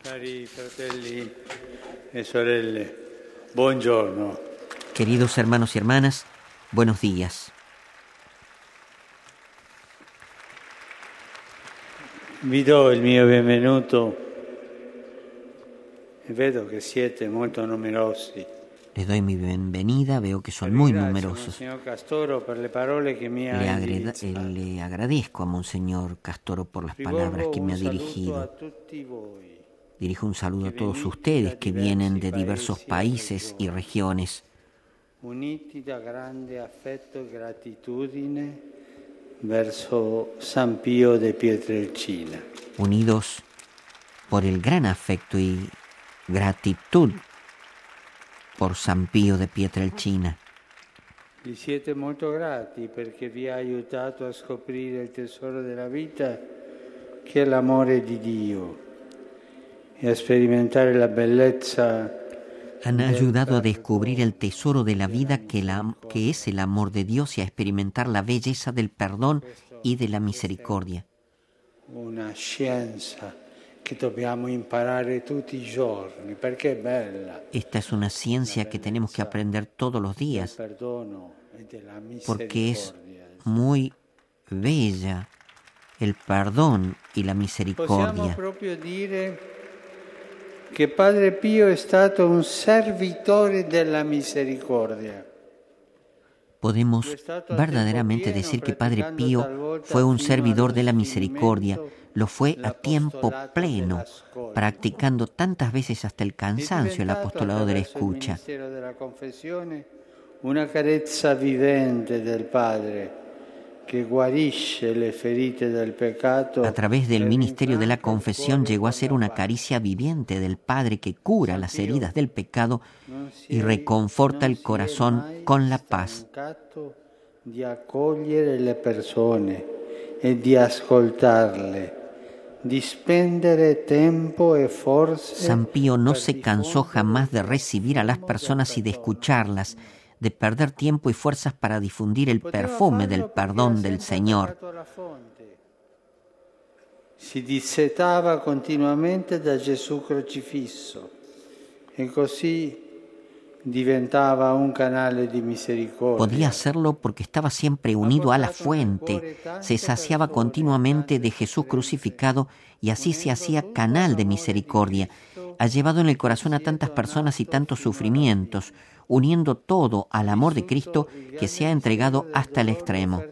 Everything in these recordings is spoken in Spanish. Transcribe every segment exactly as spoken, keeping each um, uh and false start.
Cari fratelli e sorelle, buongiorno. Queridos hermanos y hermanas, buenos días. Vi do il mio benvenuto e vedo che siete molto numerosi. Les doy mi bienvenida, veo que son muy numerosos. Signor Castoro, per le parole che mi ha Le, agreda- indirizzato. le agradezco a Monseñor Castoro por las palabras Rivolgo que me ha un saluto a dirigido. tutti voi. Dirijo un saludo a todos ustedes que vienen de diversos países y regiones, Uniti da grande affetto e gratitudine verso San Pio de Pietrelcina. unidos por el gran afecto y gratitud por San Pío de Pietrelcina. Gli siete molto grati perché vi ha aiutato a scoprire il tesoro della vita che è l'amore di Dio e a sperimentare la bellezza. Han ayudado a descubrir el tesoro de la vida que, la, que es el amor de Dios y a experimentar la belleza del perdón y de la misericordia. Una scienza che dobbiamo imparare tutti i giorni perché è bella. Esta es una ciencia que tenemos que aprender todos los días Del perdono e della porque es misericordia. muy bella el perdón y la Possiamo misericordia. proprio dire che Padre Pio è stato un servitore della misericordia. Podemos verdaderamente decir que Padre Pío fue un servidor de la misericordia, lo fue a tiempo pleno, practicando tantas veces hasta el cansancio el apostolado de la escucha. Il ministero della confessione, una carezza vivente del Padre che guarisce le ferite del peccato. A través del ministerio de la confesión llegó a ser una caricia viviente del Padre que cura las heridas del pecado y reconforta el corazón con la paz. Di accogliere le persone e di ascoltarle, di spendere tempo e forze. San Pío no se cansó jamás de recibir a las personas y de escucharlas, de perder tiempo y fuerzas para difundir el perfume del perdón del Señor. Si dissetava continuamente da Gesù crocifisso e così diventava un canale di misericordia. Podía hacerlo porque estaba siempre unido a la fuente, se saciaba continuamente de Jesús crucificado y así se hacía canal de misericordia. Ha llevado en el corazón a tantas personas y tantos sufrimientos, uniendo todo al amor de Cristo que se ha entregado hasta el extremo.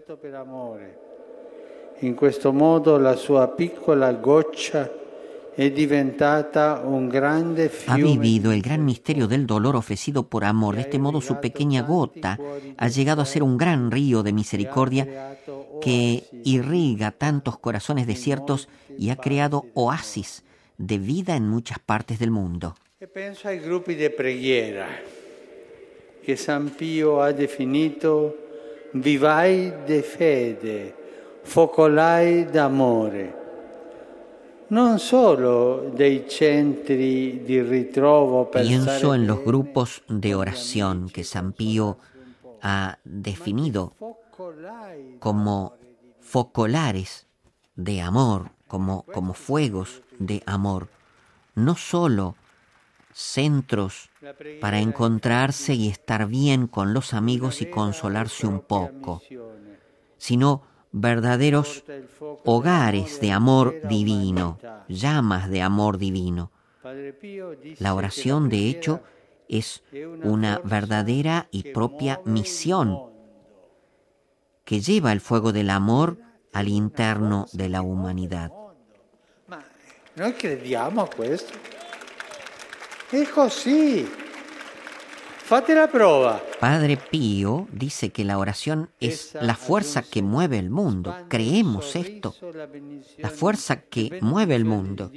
In questo modo la sua piccola goccia è diventata un grande Ha fiume. vivido el gran misterio del dolor ofrecido por amor. De este modo su pequeña gota ha llegado a ser un gran río de misericordia que irriga tantos corazones desiertos y ha creado oasis de vida en muchas partes del mundo. E penso ai gruppi di preghiera che San Pio ha definito vivai de fede, focolai d'amore. Non solo dei centri di ritrovo per Pienso stare en los bene, grupos de oración que San Pío ha definido focolai como focolares de amor, como, como fuegos de amor, no solo centros para encontrarse y estar bien con los amigos y consolarse un poco, sino verdaderos hogares de amor divino, llamas de amor divino. La oración, de hecho, es una verdadera y propia misión que lleva el fuego del amor al interno de la humanidad. Ma noi crediamo a questo? È così. Fate la prova. Padre Pío dice que la oración es la fuerza que mueve el mundo. Creemos esto. La fuerza que mueve el mundo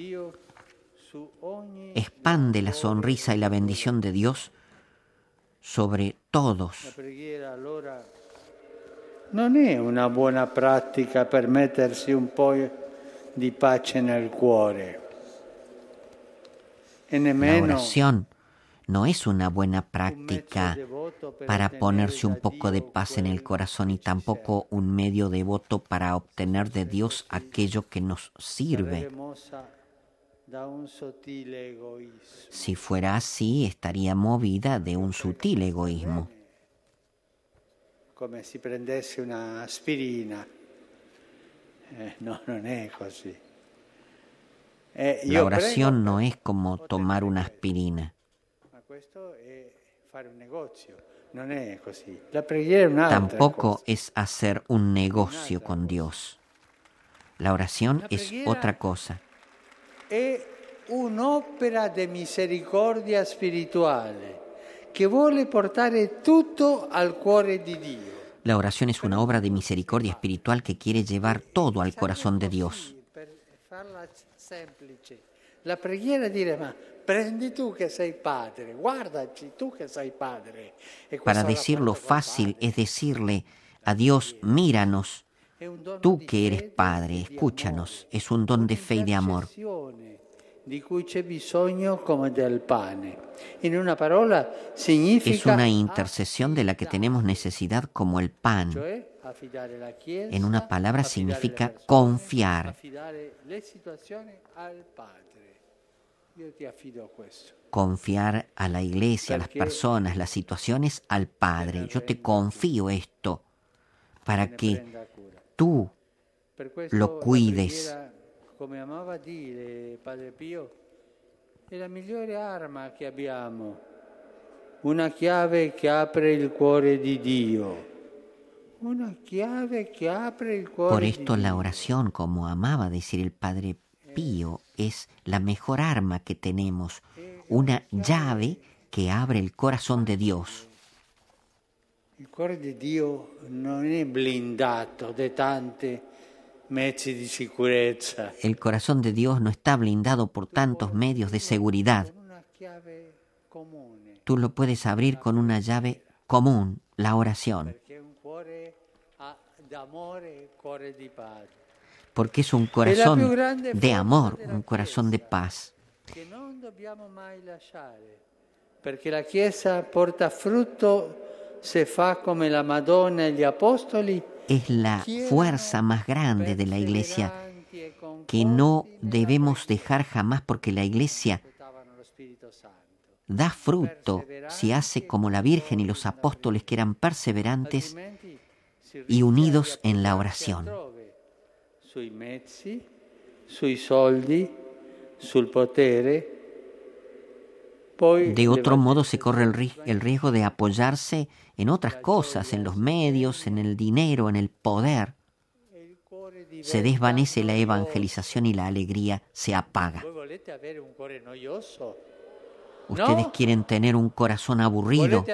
expande la sonrisa y la bendición de Dios sobre todos. La preghiera allora non è una buona pratica per mettersi un po' di pace nel cuore. E La nemmeno oración no es una buena práctica para ponerse un poco de paz en el corazón y tampoco un medio devoto para obtener de Dios aquello que nos sirve. Si fuera así, estaría movida de un sutil egoísmo. Come si prendesse una aspirina. Eh, no, non è così. Eh, La oración no es como tomar una aspirina. Tampoco es hacer un negocio con Dios. La oración es otra cosa. Es un'opera di misericordia spirituale che vuole portare tutto al cuore di Dio. La oración es una obra de misericordia espiritual que quiere llevar todo al corazón de Dios. La preghiera dire, ma prendi tu che sei padre, guardaci tu che sei padre. Para decirlo fácil es decirle a Dios, míranos, tú que eres padre, escúchanos. Es un don de fe y de amor. Di cui c'è bisogno come del pane. En una parola significa es una intercesión de la que tenemos necesidad como el pan. En una palabra significa confiar. Confiar a la iglesia, a las personas, las situaciones, al Padre. Yo te confío esto para que tú lo cuides. Come amava dire Padre Pio, è la migliore arma che abbiamo, una chiave che apre il cuore di Dio, una chiave che apre il cuore Por esto di la Dio. oración, como amaba decir el Padre Pío, es la mejor arma que tenemos, una llave que abre el corazón de Dios. Il cuore di Dio non è blindato da tante mezzi di sicurezza. El corazón de Dios no está blindado por tantos medios de seguridad. Tú lo puedes abrir con una llave común, la oración. Porque es un corazón de amor, un corazón de paz. Perché la Chiesa porta frutto se fa come la Madonna e gli Apostoli. Es la fuerza más grande de la Iglesia que no debemos dejar jamás, porque la Iglesia da fruto si hace como la Virgen y los apóstoles, que eran perseverantes y unidos en la oración. Sui mezzi, sui soldi, sul potere. De otro modo se corre el, ri- el riesgo de apoyarse en otras cosas, en los medios, en el dinero, en el poder. Se desvanece la evangelización y la alegría se apaga. Ustedes quieren tener un corazón aburrido.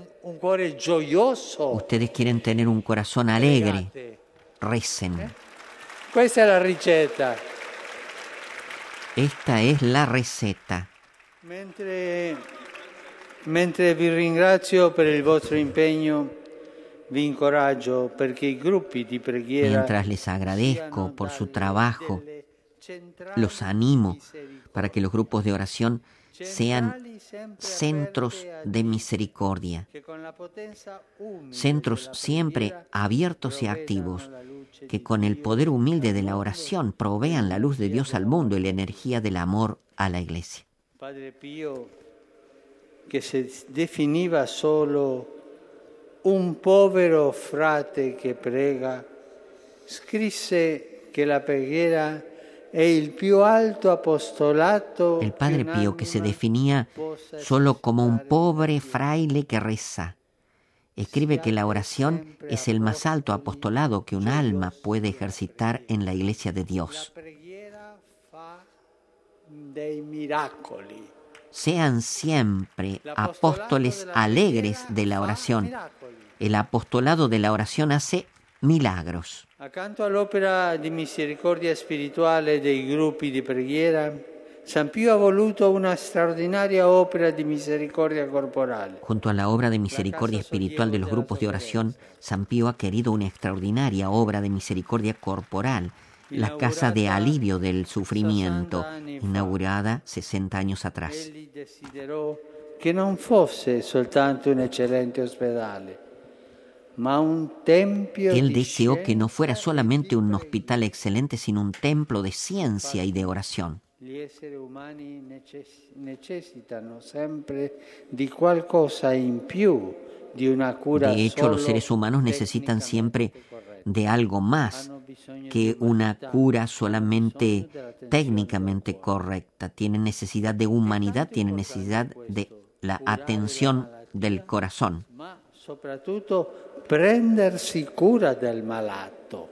Ustedes quieren tener un corazón alegre. Recen. Questa è la ricetta. Esta es la receta. Mentre, mentre vi ringrazio per il vostro impegno, vi incoraggio perché i gruppi di preghiera. Mientras les agradezco por su trabajo, los animo para que los grupos de oración sean centros de misericordia, centros siempre abiertos y activos, que con el poder humilde de la oración provean la luz de Dios al mundo y la energía del amor a la Iglesia. Padre Pio, che si definiva solo un povero frate che prega, scrisse che la preghiera è il più alto apostolato. El Padre Pío, que se definía solo como un pobre fraile que reza, escribe que la oración es el más alto apostolado que un alma puede ejercitar en la Iglesia de Dios. Dei miracoli. Sean siempre apóstoles alegres de la oración. El apostolado de la oración hace milagros. Accanto all'opera di misericordia spirituale dei gruppi di preghiera, San Pio ha voluto una straordinaria opera di misericordia corporale. Junto a la obra de misericordia espiritual de los grupos de oración, San Pío ha querido una extraordinaria obra de misericordia corporal, la Casa de Alivio del Sufrimiento, inaugurada sesenta años atrás. Egli desiderò che non fosse soltanto un eccellente ospedale, ma un tempio Él di deseó que no fuera scienza solamente e di un preghiera. hospital excelente, sino un templo de ciencia y de oración. Gli esseri umani necessitano sempre di qualcosa in più di una cura. De hecho, los seres humanos necesitan siempre de algo más que una cura solamente técnicamente correcta. Tienen necesidad de humanidad, tienen necesidad de la atención del corazón. Ma soprattutto prendersi cura del malato.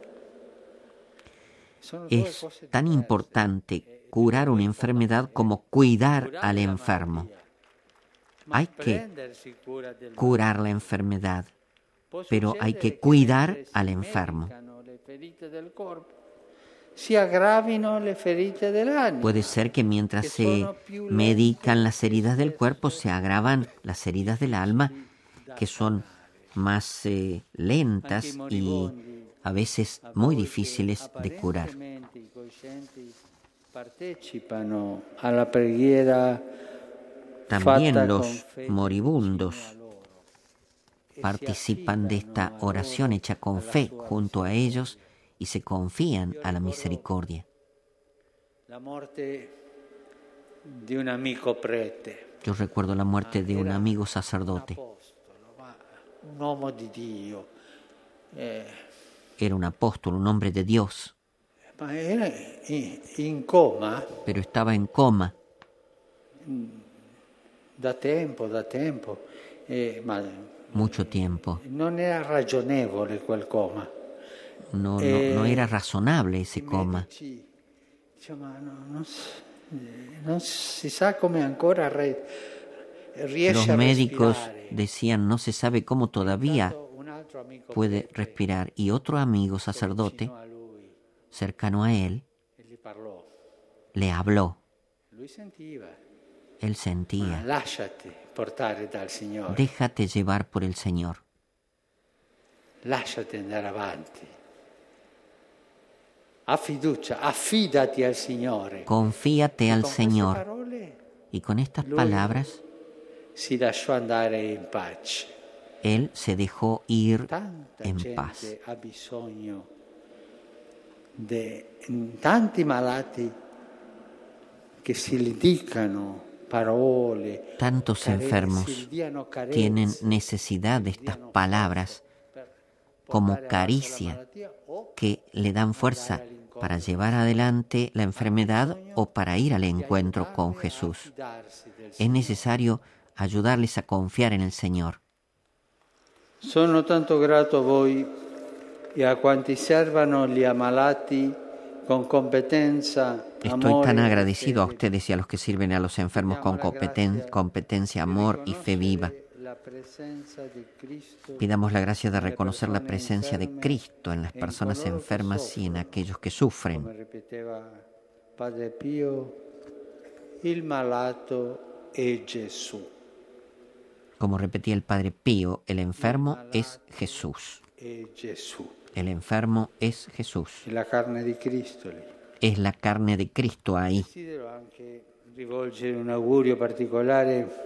Es tan importante curar una enfermedad como cuidar al enfermo. Hay que curar la enfermedad, pero hay que cuidar al enfermo. Puede ser que mientras se medican las heridas del cuerpo, se agravan las heridas del alma, que son más eh, lentas y a veces muy difíciles de curar. También los moribundos participan de esta oración hecha con fe junto a ellos y se confían a la misericordia. Yo recuerdo la muerte de un amigo sacerdote. Era un apóstol, un hombre de Dios. Pero estaba en coma. Da tempo, da tempo. Eh, ma Mucho tiempo. Non era ragionevole quel coma. No, no, no era razonable ese coma. Diciamo, no, non, non si sa come ancora re, riesce Los a médicos respirare. decían, no se sabe cómo todavía puede respirar. Y otro amigo sacerdote, cercano a él, le habló. Él sentía. Lasciati portare dal Signore. Déjate llevar por el Señor. Lasciati andare avanti. Ha fiducia, affidati al Signore. Confíate al Con Señor. queste parole Y con estas lui palabras, si lasciò andare in pace. él se dejó ir Tanta en gente paz. ha bisogno di tanti malati che si li dicano parole, Tantos carezze, enfermos gli diano carezze, tienen necesidad de estas palabras como caricia que le dan fuerza para llevar adelante la enfermedad o para ir al encuentro con Jesús. Es necesario ayudarles a confiar en el Señor. Sono tanto grato a voi e a quanti servano gli ammalati con competenza. Estoy tan agradecido a ustedes y a los que sirven a los enfermos con competen- competencia, amor y fe viva. Pidamos la gracia de reconocer la presencia de Cristo en las personas enfermas y en aquellos que sufren. Come ripeteva Padre Pio, il malato è Gesù. Como repetía el Padre Pío, el enfermo es Jesús. È Gesù. El enfermo es Jesús. È la carne di Cristo lì. Es la carne de Cristo ahí. Desidero anche rivolgere un augurio particolare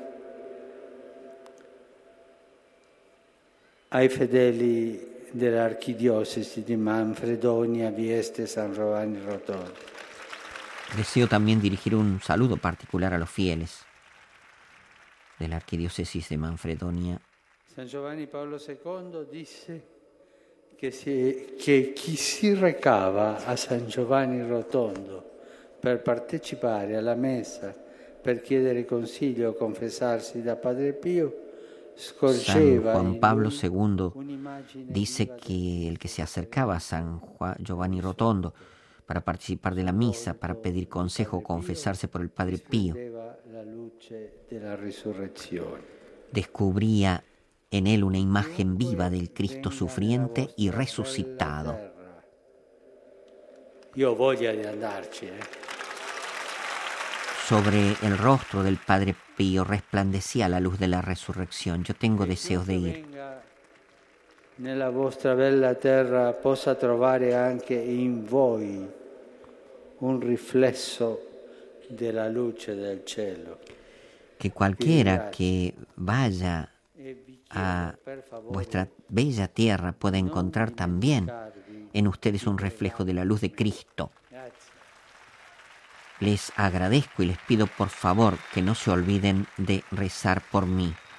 ai fedeli dell'archidiocesi di Manfredonia, Vieste, San Giovanni Rotondo. Deseo también dirigir un saludo particular a los fieles de la arquidiócesis de Manfredonia. San Giovanni Paolo secondo disse che, si, che chi si recava a San Giovanni Rotondo per partecipare alla messa, per chiedere consiglio o confessarsi da Padre Pio, San Juan Pablo segundo dice que el que se acercaba a San Juan Giovanni Rotondo para participar de la misa, para pedir consejo o confesarse por el Padre Pío, descubría en él una imagen viva del Cristo sufriente y resucitado. Io voglio di andarci, eh. Sobre el rostro del Padre Pío resplandecía la luz de la resurrección. Yo tengo deseos de ir. Nella vostra bella terra possa trovare anche in voi un riflesso della luce del cielo. Que cualquiera que vaya a vuestra bella tierra pueda encontrar también en ustedes un reflejo de la luz de Cristo. les agradezco y les pido por favor que no se olviden de rezar por mí.